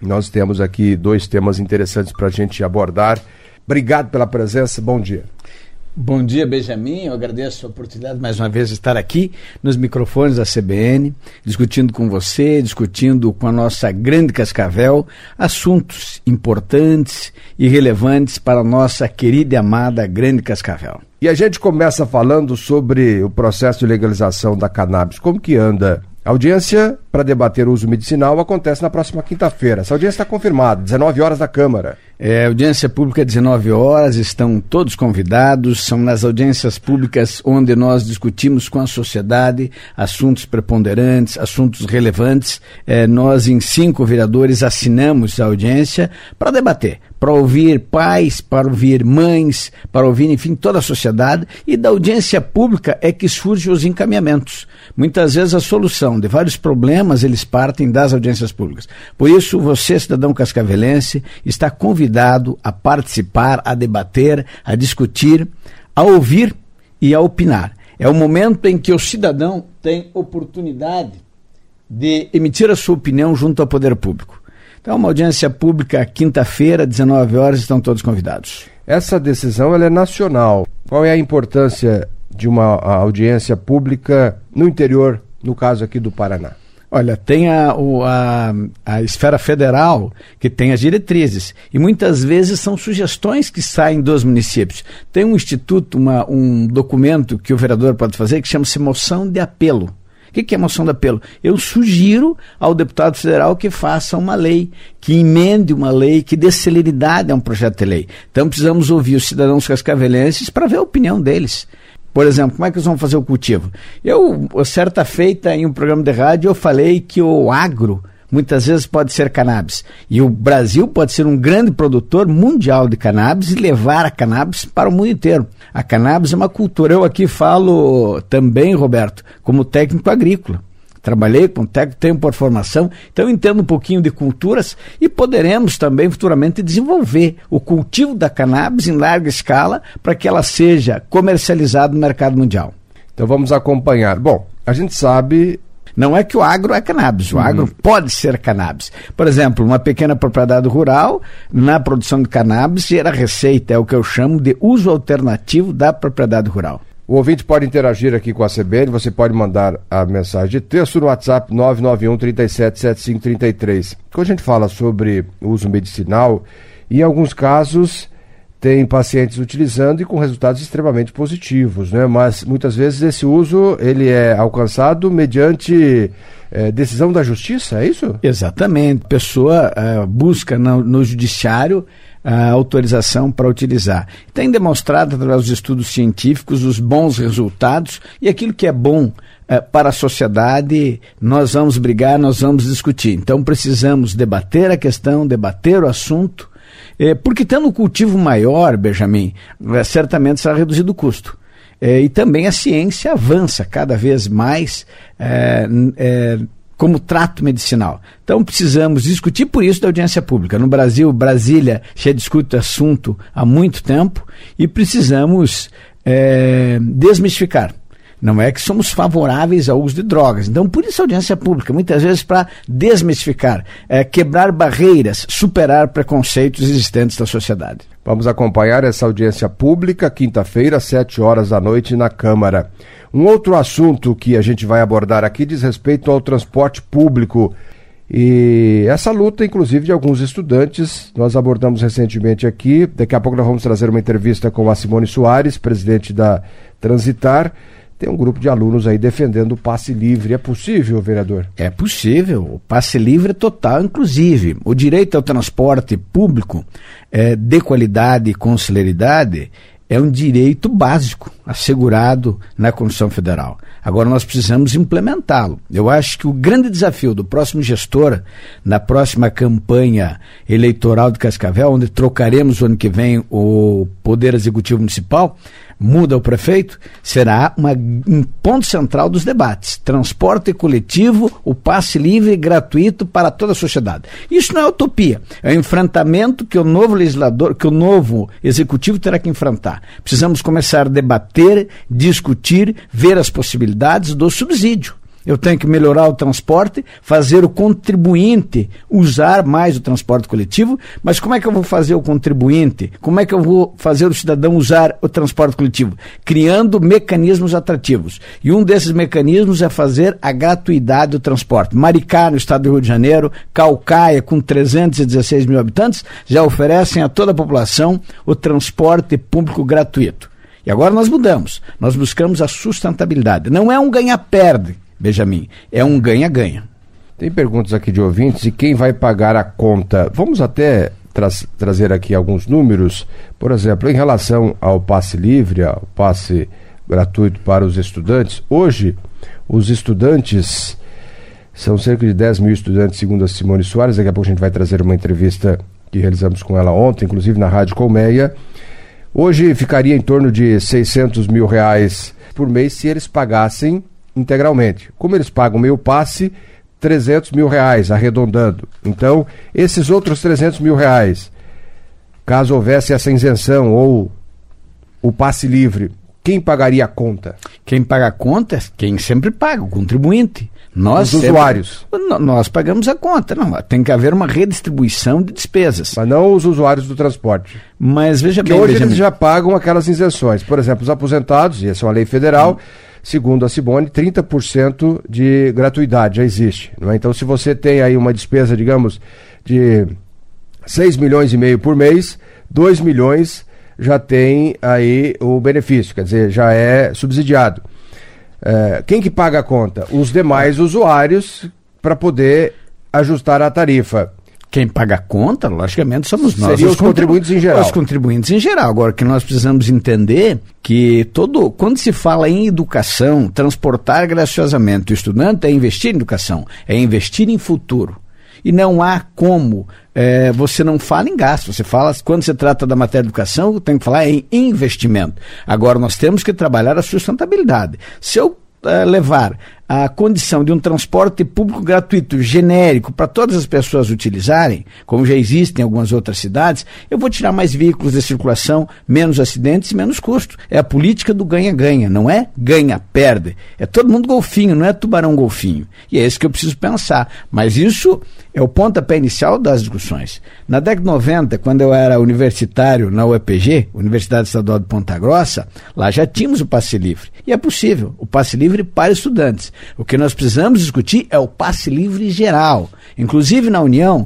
Nós temos aqui 2 temas interessantes para a gente abordar. Obrigado pela presença, bom dia. Bom dia, Benjamin. Eu agradeço a oportunidade mais uma vez de estar aqui nos microfones da CBN, discutindo com você, discutindo com a nossa grande Cascavel, assuntos importantes e relevantes para a nossa querida e amada grande Cascavel. E a gente começa falando sobre o processo de legalização da cannabis. Como que anda? A audiência para debater o uso medicinal acontece na próxima quinta-feira. Essa audiência está confirmada, 19 horas na Câmara. Audiência pública 19 horas, estão todos convidados, são nas audiências públicas onde nós discutimos com a sociedade assuntos preponderantes, assuntos relevantes. Nós em 5 vereadores assinamos a audiência para debater, para ouvir pais, para ouvir mães, para ouvir, enfim, toda a sociedade, e da audiência pública é que surgem os encaminhamentos. Muitas vezes a solução de vários problemas, eles partem das audiências públicas. Por isso, você, cidadão cascavelense, está convidado a participar, a debater, a discutir, a ouvir e a opinar. É o momento em que o cidadão tem oportunidade de emitir a sua opinião junto ao poder público. Então, uma audiência pública, quinta-feira, 19 horas, estão todos convidados. Essa decisão ela é nacional. Qual é a importância de uma audiência pública no interior, no caso aqui do Paraná? Olha, tem a esfera federal que tem as diretrizes e muitas vezes são sugestões que saem dos municípios. Tem um instituto, um documento que o vereador pode fazer que chama-se moção de apelo. O que é moção de apelo? Eu sugiro ao deputado federal que faça uma lei, que emende uma lei, que dê celeridade a um projeto de lei. Então precisamos ouvir os cidadãos cascavelenses para ver a opinião deles. Por exemplo, como é que eles vão fazer o cultivo? Certa feita, em um programa de rádio, eu falei que o agro muitas vezes pode ser cannabis. E o Brasil pode ser um grande produtor mundial de cannabis e levar a cannabis para o mundo inteiro. A cannabis é uma cultura. Eu aqui falo também, Roberto, como técnico agrícola. Trabalhei com técnico, tenho por formação, então entendo um pouquinho de culturas e poderemos também futuramente desenvolver o cultivo da cannabis em larga escala para que ela seja comercializada no mercado mundial. Então vamos acompanhar. Bom, a gente sabe... Não é que o agro é cannabis, o agro pode ser cannabis. Por exemplo, uma pequena propriedade rural, na produção de cannabis, gera receita, é o que eu chamo de uso alternativo da propriedade rural. O ouvinte pode interagir aqui com a CBN, você pode mandar a mensagem de texto no WhatsApp 991-377533. Quando a gente fala sobre o uso medicinal, em alguns casos tem pacientes utilizando e com resultados extremamente positivos, né? Mas muitas vezes esse uso ele é alcançado mediante decisão da justiça, é isso? Exatamente, a pessoa busca no judiciário a autorização para utilizar. Tem demonstrado através dos estudos científicos os bons resultados e aquilo que é bom para a sociedade, nós vamos brigar, nós vamos discutir. Então precisamos debater a questão, debater o assunto, porque tendo um cultivo maior, Benjamin, certamente será reduzido o custo. E também a ciência avança cada vez mais como trato medicinal. Então precisamos discutir, por isso, da audiência pública. No Brasil, Brasília já discute o assunto há muito tempo e precisamos desmistificar. Não é que somos favoráveis ao uso de drogas. Então, por isso a audiência pública, muitas vezes para desmistificar, quebrar barreiras, superar preconceitos existentes da sociedade. Vamos acompanhar essa audiência pública, quinta-feira, 7 horas da noite, na Câmara. Um outro assunto que a gente vai abordar aqui diz respeito ao transporte público. E essa luta, inclusive, de alguns estudantes, nós abordamos recentemente aqui. Daqui a pouco nós vamos trazer uma entrevista com a Simone Soares, presidente da Transitar. Tem um grupo de alunos aí defendendo o passe livre. É possível, vereador? É possível. O passe livre é total, inclusive. O direito ao transporte público de qualidade e com celeridade é um direito básico, assegurado na Constituição Federal. Agora nós precisamos implementá-lo. Eu acho que o grande desafio do próximo gestor, na próxima campanha eleitoral de Cascavel, onde trocaremos o ano que vem o Poder Executivo Municipal, muda o prefeito, será um ponto central dos debates. Transporte coletivo, o passe livre gratuito para toda a sociedade. Isso não é utopia, é um enfrentamento que o novo legislador, que o novo executivo terá que enfrentar. Precisamos começar a debater, discutir, ver as possibilidades do subsídio. Eu tenho que melhorar o transporte, fazer o contribuinte usar mais o transporte coletivo, mas como é que eu vou fazer o contribuinte? Como é que eu vou fazer o cidadão usar o transporte coletivo? Criando mecanismos atrativos. E um desses mecanismos é fazer a gratuidade do transporte. Maricá, no estado do Rio de Janeiro, Caucaia, com 316 mil habitantes, já oferecem a toda a população o transporte público gratuito. E agora nós mudamos. Nós buscamos a sustentabilidade. Não é um ganha-perde, Benjamin, é um ganha-ganha. Tem perguntas aqui de ouvintes e quem vai pagar a conta? Vamos até trazer aqui alguns números. Por exemplo, em relação ao passe livre, ao passe gratuito para os estudantes, hoje os estudantes, são cerca de 10 mil estudantes, segundo a Simone Soares. Daqui a pouco a gente vai trazer uma entrevista que realizamos com ela ontem, inclusive na Rádio Colmeia. Hoje ficaria em torno de 600 mil reais por mês se eles pagassem integralmente. Como eles pagam meio passe, 300 mil reais, arredondando. Então, esses outros 300 mil reais, caso houvesse essa isenção ou o passe livre, quem pagaria a conta? Quem paga a conta é quem sempre paga, o contribuinte. Os usuários. Nós pagamos a conta. Não, tem que haver uma redistribuição de despesas. Mas não os usuários do transporte. Mas veja bem... Hoje eles já pagam aquelas isenções. Por exemplo, os aposentados, e essa é uma lei federal, segundo a Simone, 30% de gratuidade já existe. Não é? Então, se você tem aí uma despesa, digamos, de 6 milhões e meio por mês, 2 milhões já tem aí o benefício, quer dizer, já é subsidiado. Quem que paga a conta? Os demais usuários para poder ajustar a tarifa. Quem paga a conta, logicamente, somos nós. Seriam os contribuintes em geral. Os contribuintes em geral. Agora, que nós precisamos entender que quando se fala em educação, transportar graciosamente o estudante é investir em educação, é investir em futuro. E não há como, você não fala em gasto, você fala, quando se trata da matéria de educação, tem que falar em investimento. Agora, nós temos que trabalhar a sustentabilidade. Se eu levar a condição de um transporte público gratuito, genérico, para todas as pessoas utilizarem, como já existe em algumas outras cidades, eu vou tirar mais veículos de circulação, menos acidentes e menos custo. É a política do ganha-ganha, não é ganha-perde. É todo mundo golfinho, não é tubarão-golfinho. E é isso que eu preciso pensar. Mas isso é o pontapé inicial das discussões. Na década de 90, quando eu era universitário na UEPG, Universidade Estadual de Ponta Grossa, lá já tínhamos o passe livre. E é possível, o passe livre para estudantes. O que nós precisamos discutir é o passe livre geral. Inclusive na União,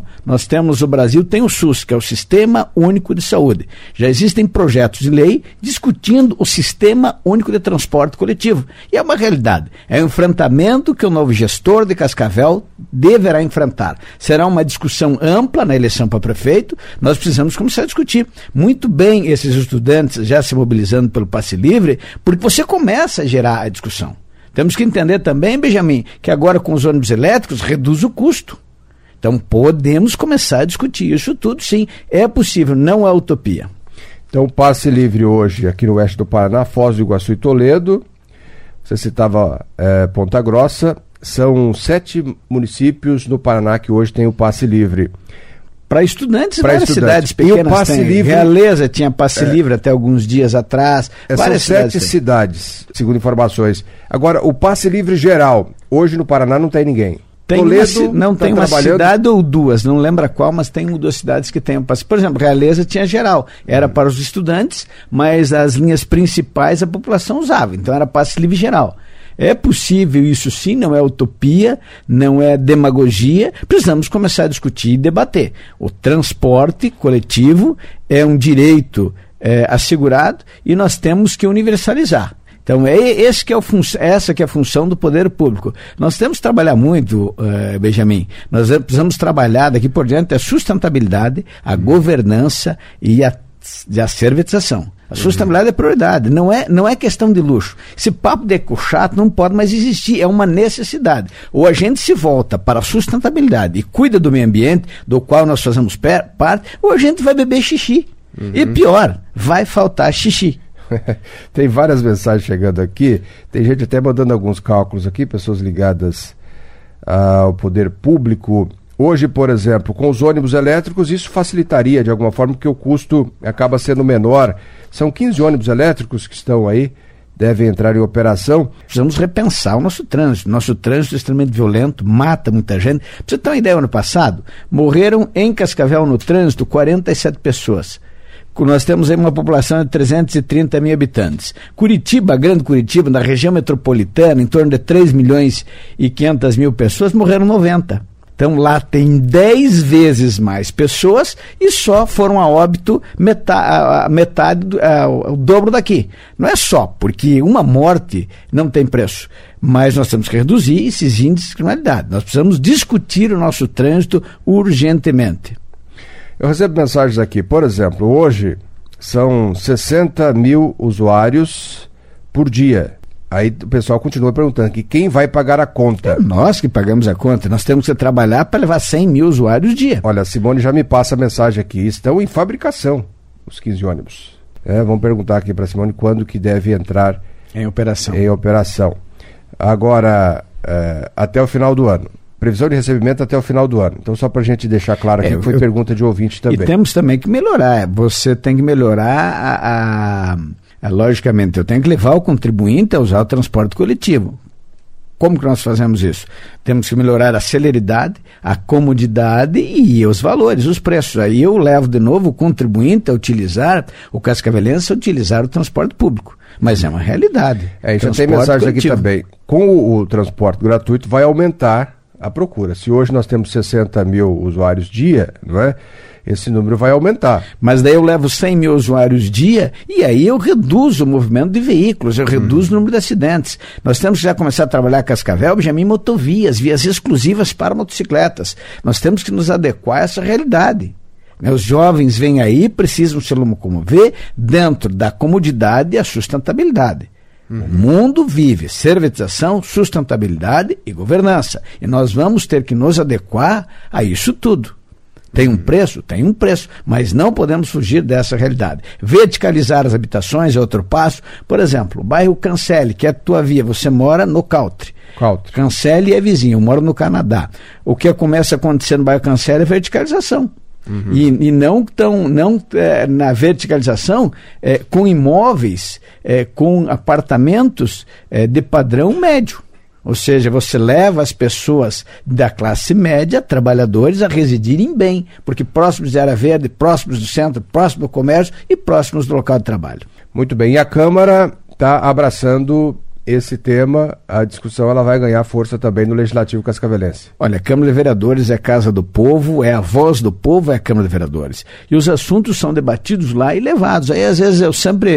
o Brasil tem o SUS, que é o Sistema Único de Saúde. Já existem projetos de lei discutindo o Sistema Único de Transporte Coletivo. E é uma realidade. É um enfrentamento que o novo gestor de Cascavel deverá enfrentar. Será uma discussão ampla na eleição para prefeito. Nós precisamos começar a discutir. Muito bem esses estudantes já se mobilizando pelo passe livre, porque você começa a gerar a discussão. Temos que entender também, Benjamin, que agora com os ônibus elétricos reduz o custo. Então podemos começar a discutir isso tudo, sim. É possível, não é utopia. Então passe livre hoje aqui no oeste do Paraná, Foz do Iguaçu e Toledo. Você citava Ponta Grossa. São 7 municípios no Paraná que hoje têm o passe livre. Para estudantes, várias cidades pequenas. E o passe livre... Realeza tinha passe livre até alguns dias atrás. São 7 cidades, segundo informações. Agora, o passe livre geral, hoje no Paraná não tem ninguém. Tem uma cidade ou duas, não lembra qual, mas tem 1 ou 2 cidades que tem o passe. Por exemplo, Realeza tinha geral. Era para os estudantes, mas as linhas principais a população usava. Então era passe livre geral. É possível isso sim, não é utopia, não é demagogia, precisamos começar a discutir e debater. O transporte coletivo é um direito assegurado e nós temos que universalizar. Então, essa que é a função do poder público. Nós temos que trabalhar muito, Benjamin, nós precisamos trabalhar daqui por diante a sustentabilidade, a governança e a servitização. A sustentabilidade é prioridade, não é questão de luxo. Esse papo de eco-chato não pode mais existir, é uma necessidade. Ou a gente se volta para a sustentabilidade e cuida do meio ambiente, do qual nós fazemos parte, ou a gente vai beber xixi. E pior, vai faltar xixi. Tem várias mensagens chegando aqui, tem gente até mandando alguns cálculos aqui, pessoas ligadas ao poder público. Hoje, por exemplo, com os ônibus elétricos, isso facilitaria de alguma forma, porque o custo acaba sendo menor. São 15 ônibus elétricos que estão aí devem entrar em operação. Precisamos repensar o nosso trânsito. Nosso trânsito é extremamente violento, mata muita gente. Pra você ter uma ideia, ano passado, morreram em Cascavel no trânsito 47 pessoas. Nós temos aí uma população de 330 mil habitantes. Curitiba, Grande Curitiba, na região metropolitana, em torno de 3 milhões e 500 mil pessoas, morreram 90. Então lá tem 10 vezes mais pessoas e só foram a óbito o dobro daqui. Não é só porque uma morte não tem preço, mas nós temos que reduzir esses índices de criminalidade. Nós precisamos discutir o nosso trânsito urgentemente. Eu recebo mensagens aqui, por exemplo, hoje são 60 mil usuários por dia. Aí o pessoal continua perguntando que quem vai pagar a conta? É nós que pagamos a conta. Nós temos que trabalhar para levar 100 mil usuários dia. Olha, a Simone já me passa a mensagem aqui. Estão em fabricação os 15 ônibus. Vamos perguntar aqui para a Simone quando que deve entrar em operação. Agora, até o final do ano. Previsão de recebimento até o final do ano. Então, só para a gente deixar claro aqui, que foi pergunta de ouvinte também. E temos também que melhorar. Você tem que melhorar logicamente, eu tenho que levar o contribuinte a usar o transporte coletivo. Como que nós fazemos isso? Temos que melhorar a celeridade, a comodidade e os valores, os preços. Aí eu levo de novo o contribuinte a utilizar, o cascavelense a utilizar o transporte público. Mas é uma realidade. Já tem mensagem coletivo aqui também. Com o transporte gratuito vai aumentar a procura. Se hoje nós temos 60 mil usuários dia, não é? Esse número vai aumentar. Mas daí eu levo 100 mil usuários dia e aí eu reduzo o movimento de veículos, eu reduzo o número de acidentes. Nós temos que já começar a trabalhar Cascavel, Benjamin, motovias, vias exclusivas para motocicletas. Nós temos que nos adequar a essa realidade. Os jovens vêm aí, precisam se locomover dentro da comodidade e a sustentabilidade. O mundo vive servitização, sustentabilidade e governança. E nós vamos ter que nos adequar a isso tudo. Tem um preço? Tem um preço, mas não podemos fugir dessa realidade. Verticalizar as habitações é outro passo. Por exemplo, o bairro Cancele, que é a tua via, você mora no Cautre. Cancele é vizinho, eu moro no Canadá. O que começa a acontecer no bairro Cancele é verticalização. E não na verticalização com imóveis, com apartamentos de padrão médio. Ou seja, você leva as pessoas da classe média, trabalhadores, a residirem bem, porque próximos de área verde, próximos do centro, próximos do comércio e próximos do local de trabalho. Muito bem, e a Câmara está abraçando esse tema, a discussão ela vai ganhar força também no Legislativo cascavelense. Olha, a Câmara de Vereadores é a casa do povo, é a voz do povo, é a Câmara de Vereadores. E os assuntos são debatidos lá e levados. Aí, às vezes,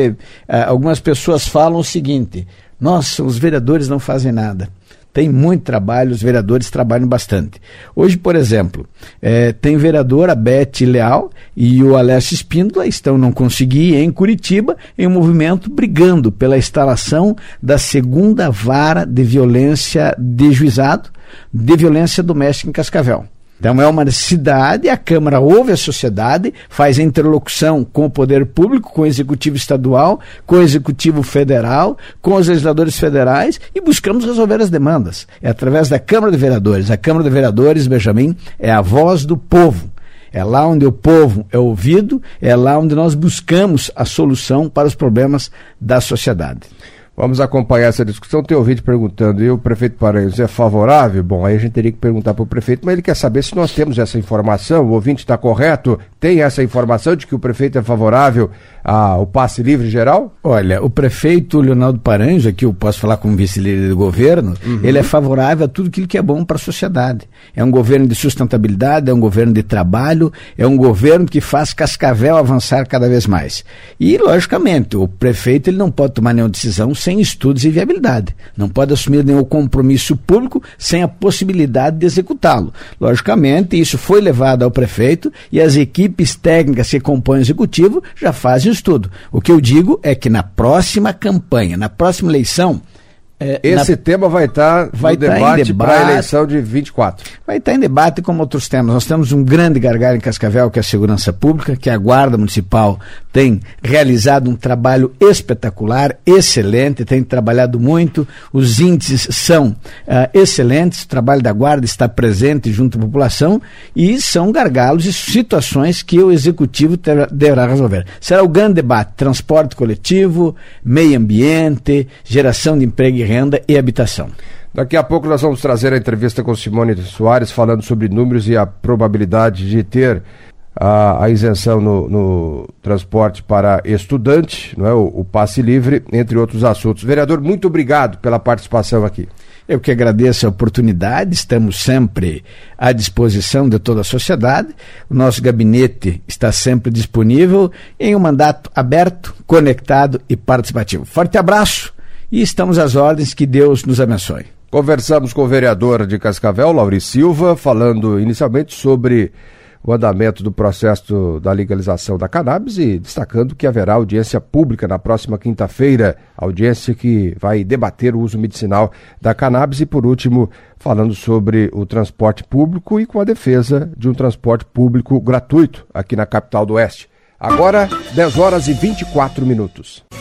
algumas pessoas falam o seguinte: nossa, os vereadores não fazem nada. Tem muito trabalho, os vereadores trabalham bastante. Hoje, por exemplo, tem vereador, a Beth Leal e o Alessio Espíndola não conseguindo em Curitiba, em um movimento brigando pela instalação da segunda vara de violência de juizado, de violência doméstica em Cascavel. Então é uma necessidade, a Câmara ouve a sociedade, faz a interlocução com o poder público, com o Executivo Estadual, com o Executivo Federal, com os legisladores federais e buscamos resolver as demandas. É através da Câmara de Vereadores. A Câmara de Vereadores, Benjamin, é a voz do povo. É lá onde o povo é ouvido, é lá onde nós buscamos a solução para os problemas da sociedade. Vamos acompanhar essa discussão. Tem ouvinte perguntando, e o prefeito Paranhos é favorável? Bom, aí a gente teria que perguntar para o prefeito, mas ele quer saber se nós temos essa informação, o ouvinte está correto, tem essa informação de que o prefeito é favorável ao passe livre geral? Olha, o prefeito Leonardo Paranhos, aqui eu posso falar como vice-líder do governo, ele é favorável a tudo aquilo que é bom para a sociedade. É um governo de sustentabilidade, é um governo de trabalho, é um governo que faz Cascavel avançar cada vez mais. E, logicamente, o prefeito ele não pode tomar nenhuma decisão sem estudos e viabilidade. Não pode assumir nenhum compromisso público sem a possibilidade de executá-lo. Logicamente, isso foi levado ao prefeito e as equipes técnicas que compõem o executivo já fazem o estudo. O que eu digo é que na próxima campanha, na próxima eleição, Esse tema vai estar no debate para a eleição de 24. Vai estar em debate como outros temas. Nós temos um grande gargalo em Cascavel, que é a segurança pública, que a Guarda Municipal tem realizado um trabalho espetacular, excelente, tem trabalhado muito, os índices são excelentes, o trabalho da Guarda está presente junto à população e são gargalos e situações que o Executivo deverá resolver. Será o grande debate: transporte coletivo, meio ambiente, geração de emprego e renda e habitação. Daqui a pouco nós vamos trazer a entrevista com Simone Soares, falando sobre números e a probabilidade de ter a isenção no transporte para estudante, não é? O passe livre, entre outros assuntos. Vereador, muito obrigado pela participação aqui. Eu que agradeço a oportunidade, estamos sempre à disposição de toda a sociedade, o nosso gabinete está sempre disponível em um mandato aberto, conectado e participativo. Forte abraço e estamos às ordens, que Deus nos abençoe. Conversamos com o vereador de Cascavel, Lauri Silva, falando inicialmente sobre o andamento do processo da legalização da cannabis e destacando que haverá audiência pública na próxima quinta-feira, audiência que vai debater o uso medicinal da cannabis e, por último, falando sobre o transporte público e com a defesa de um transporte público gratuito aqui na capital do Oeste. Agora, 10 horas e 24 minutos.